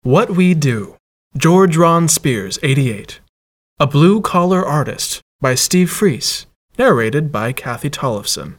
What We Do, George Ron Spears, 88. A Blue-Collar Artist by Steve Freese, narrated by Kathy Tollefson.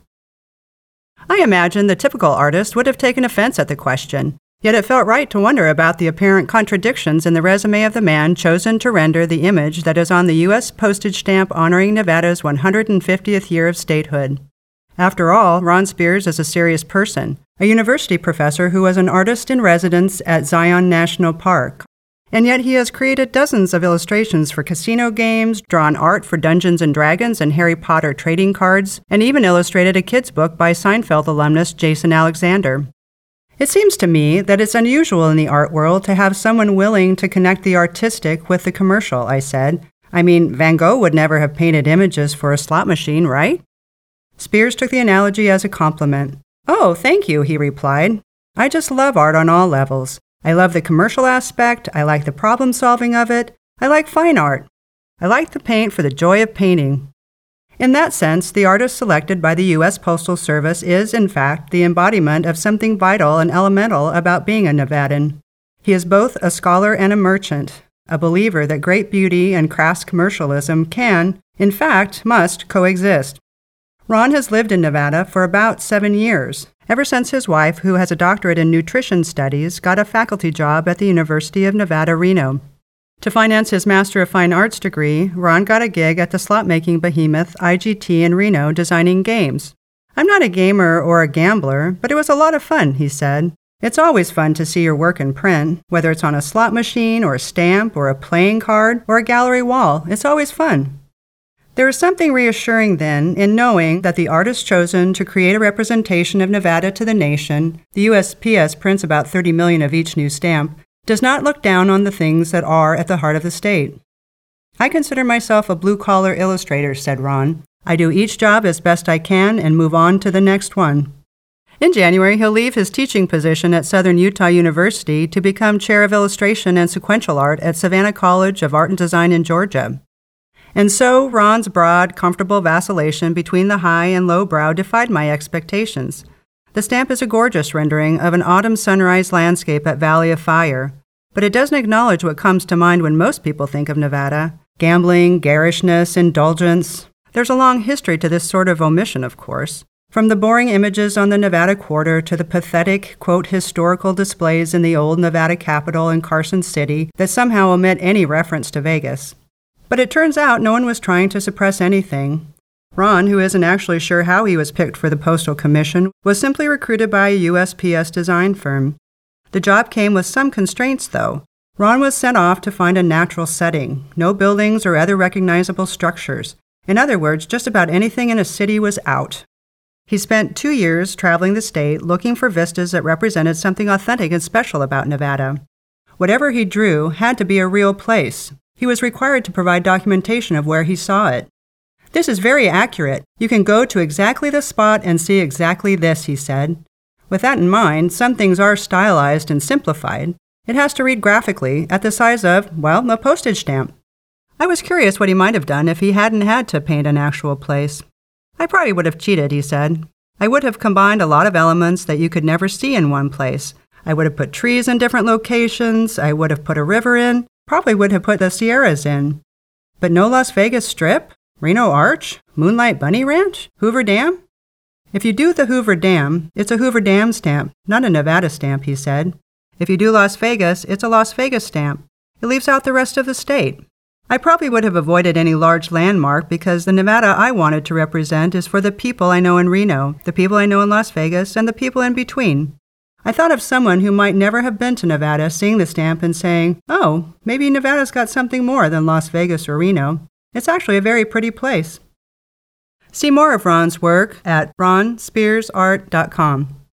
I imagine the typical artist would have taken offense at the question, yet it felt right to wonder about the apparent contradictions in the resume of the man chosen to render the image that is on the U.S. postage stamp honoring Nevada's 150th year of statehood. After all, Ron Spears is a serious person, a university professor who was an artist in residence at Zion National Park. And yet he has created dozens of illustrations for casino games, drawn art for Dungeons & Dragons and Harry Potter trading cards, and even illustrated a kid's book by Seinfeld alumnus Jason Alexander. It seems to me that it's unusual in the art world to have someone willing to connect the artistic with the commercial, I said. I mean, Van Gogh would never have painted images for a slot machine, right? Spears took the analogy as a compliment. "Oh, thank you," he replied. "I just love art on all levels. I love the commercial aspect, I like the problem-solving of it, I like fine art. I like to paint for the joy of painting." In that sense, the artist selected by the U.S. Postal Service is, in fact, the embodiment of something vital and elemental about being a Nevadan. He is both a scholar and a merchant, a believer that great beauty and crass commercialism can, in fact, must coexist. Ron has lived in Nevada for about 7 years, ever since his wife, who has a doctorate in nutrition studies, got a faculty job at the University of Nevada, Reno. To finance his Master of Fine Arts degree, Ron got a gig at the slot-making behemoth IGT in Reno designing games. "I'm not a gamer or a gambler, but it was a lot of fun," he said. "It's always fun to see your work in print, whether it's on a slot machine or a stamp or a playing card or a gallery wall. It's always fun." There is something reassuring, then, in knowing that the artist chosen to create a representation of Nevada to the nation, the USPS prints about 30 million of each new stamp, does not look down on the things that are at the heart of the state. "I consider myself a blue-collar illustrator," said Ron. "I do each job as best I can and move on to the next one." In January, he'll leave his teaching position at Southern Utah University to become chair of illustration and sequential art at Savannah College of Art and Design in Georgia. And so, Ron's broad, comfortable vacillation between the high and low brow defied my expectations. The stamp is a gorgeous rendering of an autumn sunrise landscape at Valley of Fire, but it doesn't acknowledge what comes to mind when most people think of Nevada: gambling, garishness, indulgence. There's a long history to this sort of omission, of course, from the boring images on the Nevada Quarter to the pathetic, quote, historical displays in the old Nevada Capitol in Carson City that somehow omit any reference to Vegas. But it turns out no one was trying to suppress anything. Ron, who isn't actually sure how he was picked for the Postal Commission, was simply recruited by a USPS design firm. The job came with some constraints, though. Ron was sent off to find a natural setting, no buildings or other recognizable structures. In other words, just about anything in a city was out. He spent 2 years traveling the state looking for vistas that represented something authentic and special about Nevada. Whatever he drew had to be a real place. He was required to provide documentation of where he saw it. "This is very accurate. You can go to exactly the spot and see exactly this," he said. With that in mind, some things are stylized and simplified. It has to read graphically at the size of, well, a postage stamp. I was curious what he might have done if he hadn't had to paint an actual place. "I probably would have cheated," he said. "I would have combined a lot of elements that you could never see in one place. I would have put trees in different locations. I would have put a river in. Probably would have put the Sierras in. But no Las Vegas Strip? Reno Arch? Moonlight Bunny Ranch? Hoover Dam?" "If you do the Hoover Dam, it's a Hoover Dam stamp, not a Nevada stamp," he said. "If you do Las Vegas, it's a Las Vegas stamp. It leaves out the rest of the state. I probably would have avoided any large landmark because the Nevada I wanted to represent is for the people I know in Reno, the people I know in Las Vegas, and the people in between. I thought of someone who might never have been to Nevada seeing the stamp and saying, 'Oh, maybe Nevada's got something more than Las Vegas or Reno. It's actually a very pretty place.'" See more of Ron's work at ronspearsart.com.